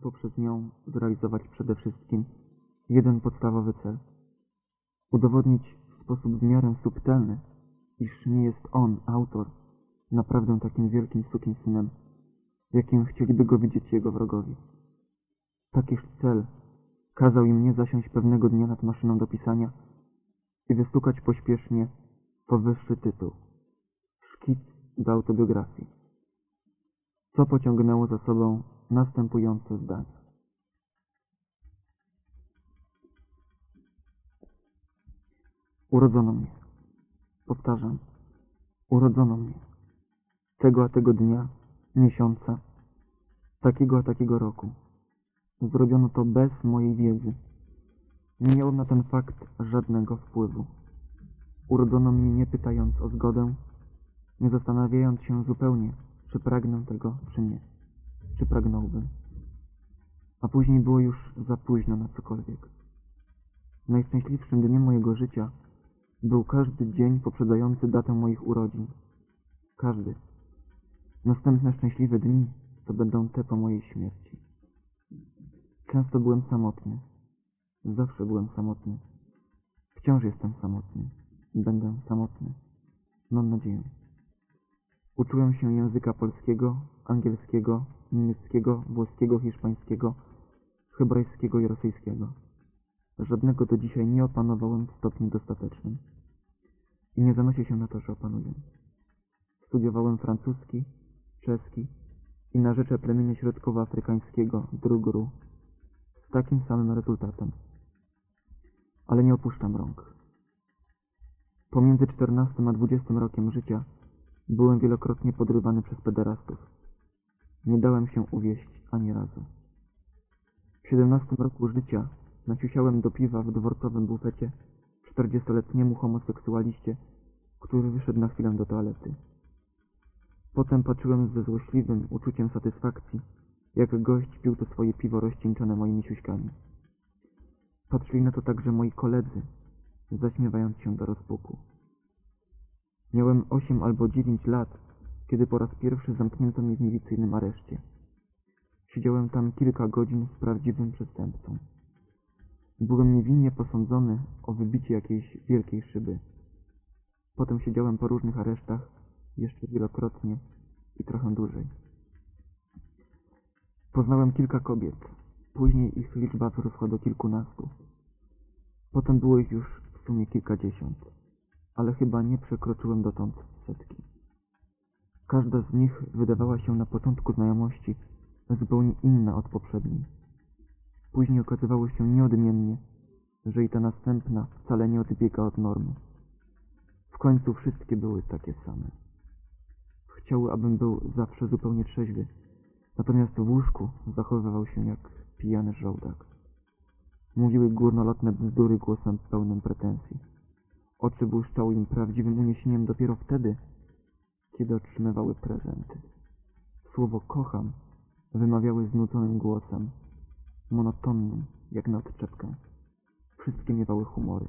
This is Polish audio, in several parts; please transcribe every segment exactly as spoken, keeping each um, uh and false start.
poprzez nią zrealizować przede wszystkim jeden podstawowy cel. Udowodnić w sposób w miarę subtelny, iż nie jest on, autor, naprawdę takim wielkim sukinsynem, jakim chcieliby go widzieć jego wrogowie. Takiż cel kazał im nie zasiąść pewnego dnia nad maszyną do pisania i wystukać pośpiesznie powyższy tytuł – Szkic do autobiografii, co pociągnęło za sobą następujące zdania. Urodzono mnie. Powtarzam, urodzono mnie. Tego a tego dnia, miesiąca, takiego a takiego roku. Zrobiono to bez mojej wiedzy. Nie miałem na ten fakt żadnego wpływu. Urodzono mnie nie pytając o zgodę, nie zastanawiając się zupełnie, czy pragnę tego, czy nie, czy pragnąłbym. A później było już za późno na cokolwiek. Najszczęśliwszym dniem mojego życia był każdy dzień poprzedzający datę moich urodzin. Każdy. Następne szczęśliwe dni to będą te po mojej śmierci. Często byłem samotny. Zawsze byłem samotny. Wciąż jestem samotny. Będę samotny. Mam nadzieję. Uczyłem się języka polskiego, angielskiego, niemieckiego, włoskiego, hiszpańskiego, hebrajskiego i rosyjskiego. Żadnego do dzisiaj nie opanowałem w stopniu dostatecznym. I nie zanosi się na to, że opanuję. Studiowałem francuski, czeski i narzeczę plemienia środkowoafrykańskiego, drugru, z takim samym rezultatem. Ale nie opuszczam rąk. Pomiędzy czternastym a dwudziestym rokiem życia byłem wielokrotnie podrywany przez pederastów. Nie dałem się uwieść ani razu. W siedemnastym roku życia naciusiałem do piwa w dworcowym bufecie czterdziestoletniemu homoseksualiście, który wyszedł na chwilę do toalety. Potem patrzyłem ze złośliwym uczuciem satysfakcji, jak gość pił to swoje piwo rozcieńczone moimi siuśkami. Patrzyli na to także moi koledzy, zaśmiewając się do rozpuku. Miałem osiem albo dziewięć lat, kiedy po raz pierwszy zamknięto mnie w milicyjnym areszcie. Siedziałem tam kilka godzin z prawdziwym przestępcą. Byłem niewinnie posądzony o wybicie jakiejś wielkiej szyby. Potem siedziałem po różnych aresztach, jeszcze wielokrotnie i trochę dłużej. Poznałem kilka kobiet. Później ich liczba wzrosła do kilkunastu. Potem było ich już w sumie kilkadziesiąt, ale chyba nie przekroczyłem dotąd setki. Każda z nich wydawała się na początku znajomości zupełnie inna od poprzedniej. Później okazywało się nieodmiennie, że i ta następna wcale nie odbiega od normy. W końcu wszystkie były takie same. Chciały, abym był zawsze zupełnie trzeźwy, natomiast w łóżku zachowywał się jak pijany żołdak. Mówiły górnolotne bzdury głosem pełnym pretensji. Oczy błyszczały im prawdziwym uniesieniem dopiero wtedy, kiedy otrzymywały prezenty. Słowo kocham wymawiały znudzonym głosem, monotonnym jak na odczepkę. Wszystkie miewały humory.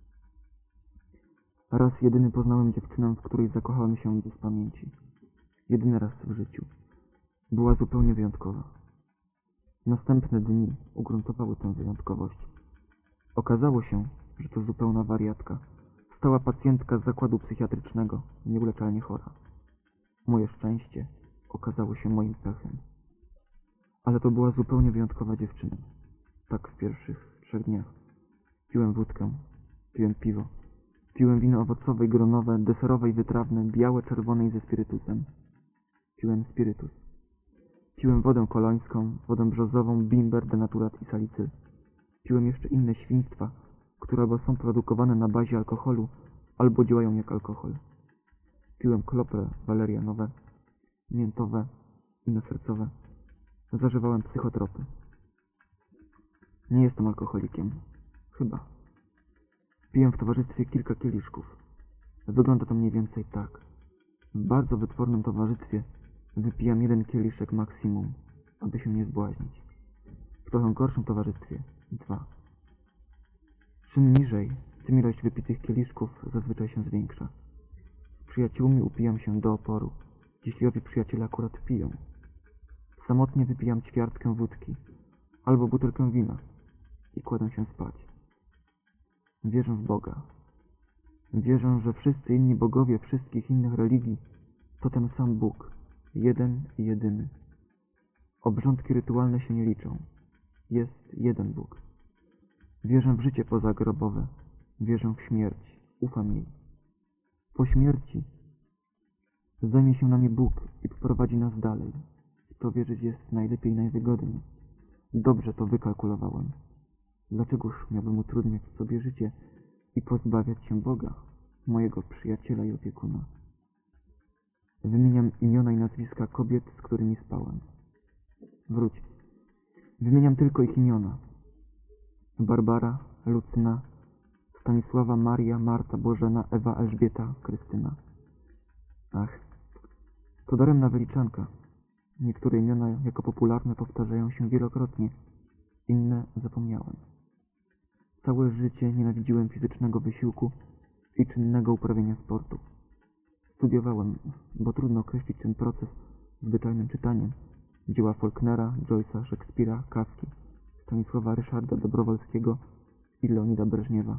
Raz jedyny poznałem dziewczynę, w której zakochałem się bez pamięci. Jedyny raz w życiu. Była zupełnie wyjątkowa. Następne dni ugruntowały tę wyjątkowość. Okazało się, że to zupełna wariatka. Stała pacjentka z zakładu psychiatrycznego, nieuleczalnie chora. Moje szczęście okazało się moim pechem. Ale to była zupełnie wyjątkowa dziewczyna. Tak w pierwszych trzech dniach. Piłem wódkę, piłem piwo, piłem wino owocowe i gronowe, deserowe i wytrawne, białe, czerwone i ze spirytusem. Piłem spirytus. Piłem wodę kolońską, wodę brzozową, bimber, denaturat i salicyl. Piłem jeszcze inne świństwa, które albo są produkowane na bazie alkoholu, albo działają jak alkohol. Piłem klopre walerianowe, miętowe, innosercowe. Zażywałem psychotropy. Nie jestem alkoholikiem. Chyba. Piję w towarzystwie kilka kieliszków. Wygląda to mniej więcej tak. W bardzo wytwornym towarzystwie wypijam jeden kieliszek maksimum, aby się nie zbłaźnić. W trochę gorszym towarzystwie dwa. Czym niżej, tym ilość wypitych kieliszków zazwyczaj się zwiększa. Z przyjaciółmi upijam się do oporu, jeśli owi przyjaciele akurat piją. Samotnie wypijam ćwiartkę wódki, albo butelkę wina i kładę się spać. Wierzę w Boga. Wierzę, że wszyscy inni bogowie wszystkich innych religii to ten sam Bóg, jeden i jedyny. Obrządki rytualne się nie liczą. Jest jeden Bóg. Wierzę w życie pozagrobowe. Wierzę w śmierć. Ufam jej. Po śmierci zajmie się nami Bóg i wprowadzi nas dalej. W to wierzyć jest najlepiej i najwygodniej. Dobrze to wykalkulowałem. Dlaczegoż miałbym utrudniać sobie życie i pozbawiać się Boga, mojego przyjaciela i opiekuna? Wymieniam imiona i nazwiska kobiet, z którymi spałem. Wróć. Wymieniam tylko ich imiona. Barbara, Lucyna, Stanisława, Maria, Marta, Bożena, Ewa, Elżbieta, Krystyna. Ach, to daremna wyliczanka. Niektóre imiona jako popularne powtarzają się wielokrotnie, inne zapomniałem. Całe życie nienawidziłem fizycznego wysiłku i czynnego uprawiania sportu. Studiowałem, bo trudno określić ten proces zwyczajnym czytaniem, dzieła Faulknera, Joyce'a, Szekspira, Kafki, Stanisława Ryszarda Dobrowolskiego i Leonida Breżniewa.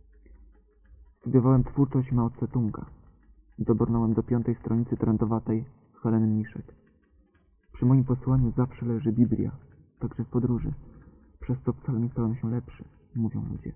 Studiowałem twórczość Mao Tse-tunga. Dobrnąłem do piątej stronicy trendowatej Heleny Miszek. Przy moim posłaniu zawsze leży Biblia, także w podróży, przez co wcale nie stałem się lepszy, mówią ludzie.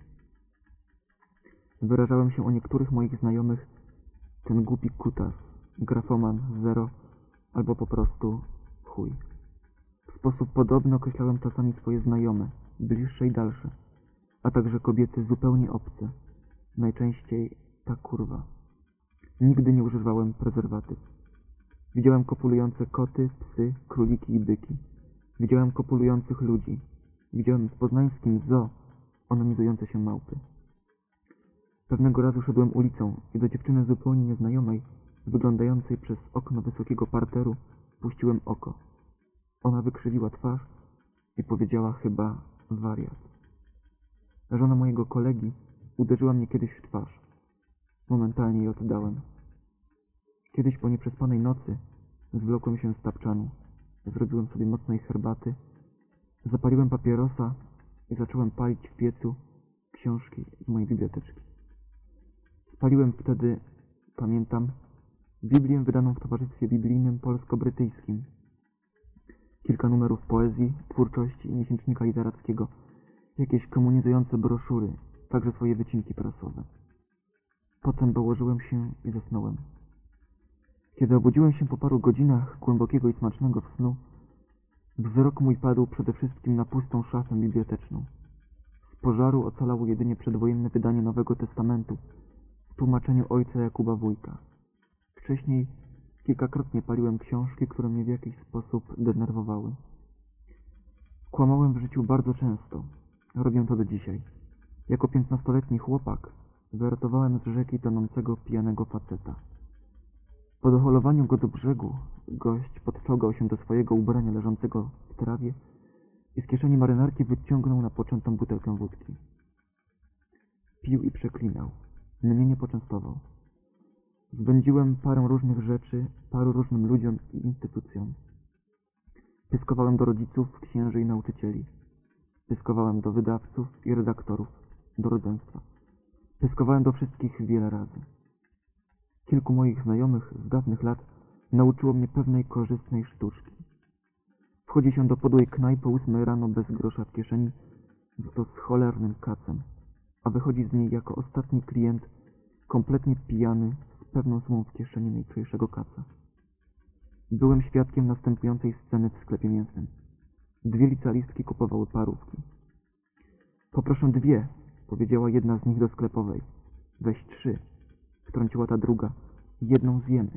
Wyrażałem się o niektórych moich znajomych ten głupi kutas, grafoman, zero, albo po prostu chuj. W sposób podobny określałem czasami swoje znajome, bliższe i dalsze, a także kobiety zupełnie obce, najczęściej ta kurwa. Nigdy nie używałem prezerwatyw. Widziałem kopulujące koty, psy, króliki i byki. Widziałem kopulujących ludzi. Widziałem w poznańskim zoo onanizujące się małpy. Pewnego razu szedłem ulicą i do dziewczyny zupełnie nieznajomej, wyglądającej przez okno wysokiego parteru, puściłem oko. Ona wykrzywiła twarz i powiedziała chyba wariat. Żona mojego kolegi uderzyła mnie kiedyś w twarz. Momentalnie jej oddałem. Kiedyś po nieprzespanej nocy zwlokłem się z tapczanu, zrobiłem sobie mocnej herbaty, zapaliłem papierosa i zacząłem palić w piecu książki z mojej biblioteczki. Spaliłem wtedy, pamiętam, Biblię wydaną w Towarzystwie Biblijnym Polsko-Brytyjskim, kilka numerów poezji, twórczości i miesięcznika literackiego, jakieś komunizujące broszury, także swoje wycinki prasowe. Potem położyłem się i zasnąłem. Kiedy obudziłem się po paru godzinach głębokiego i smacznego snu, wzrok mój padł przede wszystkim na pustą szafę biblioteczną. Z pożaru ocalało jedynie przedwojenne wydanie Nowego Testamentu w tłumaczeniu ojca Jakuba Wójka. Wcześniej kilkakrotnie paliłem książki, które mnie w jakiś sposób denerwowały. Kłamałem w życiu bardzo często. Robię to do dzisiaj. Jako piętnastoletni chłopak wyratowałem z rzeki tonącego pijanego faceta. Po doholowaniu go do brzegu gość podczołgał się do swojego ubrania leżącego w trawie i z kieszeni marynarki wyciągnął napoczętą butelkę wódki. Pił i przeklinał. Mnie nie poczęstował. Zbędziłem parę różnych rzeczy paru różnym ludziom i instytucjom. Pyskowałem do rodziców, księży i nauczycieli. Pyskowałem do wydawców i redaktorów, do rodzeństwa. Pyskowałem do wszystkich wiele razy. Kilku moich znajomych z dawnych lat nauczyło mnie pewnej korzystnej sztuczki. Wchodzi się do podłej knajpy o ósmej rano bez grosza w kieszeni, to z cholernym kacem, a wychodzi z niej jako ostatni klient, kompletnie pijany, z pewną sumą w kieszeni najczulejszego kaca. Byłem świadkiem następującej sceny w sklepie mięsnym. Dwie licealistki kupowały parówki. Poproszę dwie, powiedziała jedna z nich do sklepowej. Weź trzy, wtrąciła ta druga. Jedną zjemy.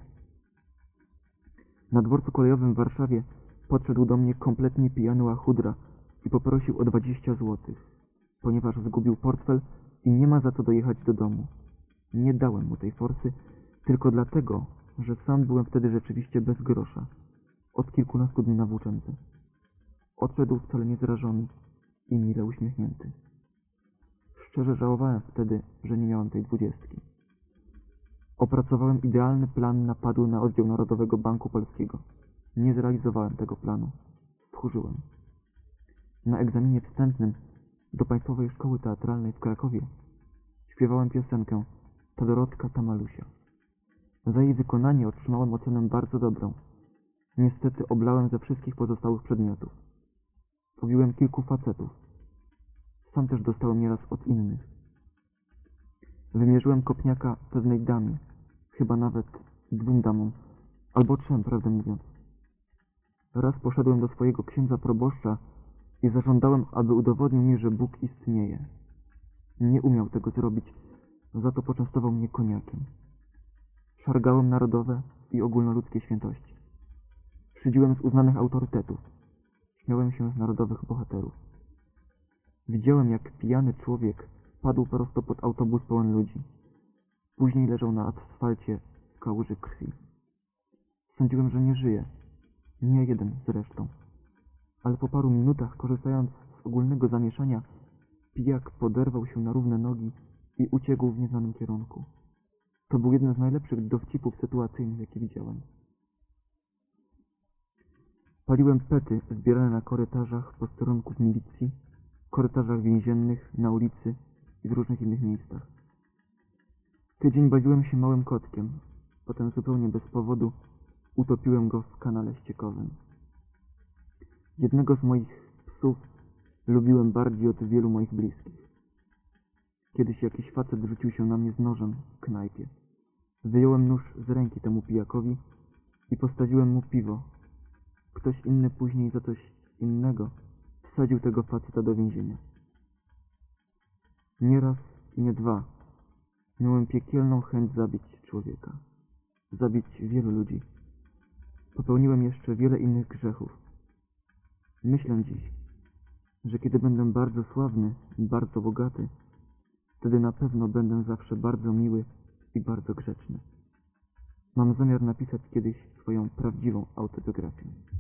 Na dworcu kolejowym w Warszawie podszedł do mnie kompletnie pijany łachudra i poprosił o dwadzieścia złotych, ponieważ zgubił portfel i nie ma za co dojechać do domu. Nie dałem mu tej forsy, tylko dlatego, że sam byłem wtedy rzeczywiście bez grosza, od kilkunastu dni na włóczędze. Odszedł wcale nie zrażony i mile uśmiechnięty. Szczerze żałowałem wtedy, że nie miałem tej dwudziestki. Opracowałem idealny plan napadu na oddział Narodowego Banku Polskiego. Nie zrealizowałem tego planu. Stchórzyłem. Na egzaminie wstępnym do Państwowej Szkoły Teatralnej w Krakowie śpiewałem piosenkę Ta Dorotka, ta Malusia. Za jej wykonanie otrzymałem ocenę bardzo dobrą. Niestety oblałem ze wszystkich pozostałych przedmiotów. Pobiłem kilku facetów. Sam też dostałem nieraz od innych. Wymierzyłem kopniaka pewnej damie, chyba nawet dwóm damom, albo trzem, prawdę mówiąc. Raz poszedłem do swojego księdza proboszcza i zażądałem, aby udowodnił mi, że Bóg istnieje. Nie umiał tego zrobić, za to poczęstował mnie koniakiem. Szargałem narodowe i ogólnoludzkie świętości. Szydziłem z uznanych autorytetów. Śmiałem się z narodowych bohaterów. Widziałem, jak pijany człowiek padł prosto pod autobus pełen ludzi. Później leżał na asfalcie w kałuży krwi. Sądziłem, że nie żyje. Nie jeden zresztą. Ale po paru minutach, korzystając z ogólnego zamieszania, pijak poderwał się na równe nogi i uciekł w nieznanym kierunku. To był jeden z najlepszych dowcipów sytuacyjnych, jakie widziałem. Paliłem pety zbierane na korytarzach posterunków milicji, korytarzach więziennych, na ulicy i w różnych innych miejscach. Tydzień bawiłem się małym kotkiem, potem zupełnie bez powodu utopiłem go w kanale ściekowym. Jednego z moich psów lubiłem bardziej od wielu moich bliskich. Kiedyś jakiś facet rzucił się na mnie z nożem w knajpie. Wyjąłem nóż z ręki temu pijakowi i postawiłem mu piwo. Ktoś inny później za coś innego wsadził tego faceta do więzienia. Nie raz i nie dwa miałem piekielną chęć zabić człowieka. Zabić wielu ludzi. Popełniłem jeszcze wiele innych grzechów. Myślę dziś, że kiedy będę bardzo sławny i bardzo bogaty, wtedy na pewno będę zawsze bardzo miły i bardzo grzeczny. Mam zamiar napisać kiedyś swoją prawdziwą autobiografię.